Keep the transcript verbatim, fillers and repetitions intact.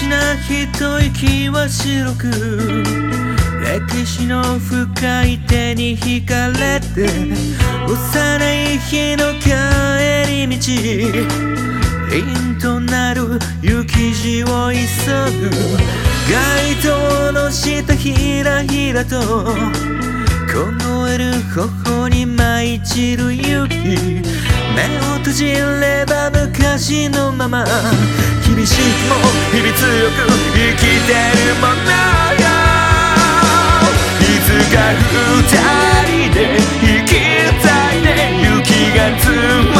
な一息は白く歴史の深い手に惹かれて幼い日の帰り道凛となる雪地を急ぐ街灯の下ひらひらと凍える頬に舞い散る雪目を閉じれば昔のまま厳しくも日々強く生きてるものよいつか二人で生きたいね雪が積も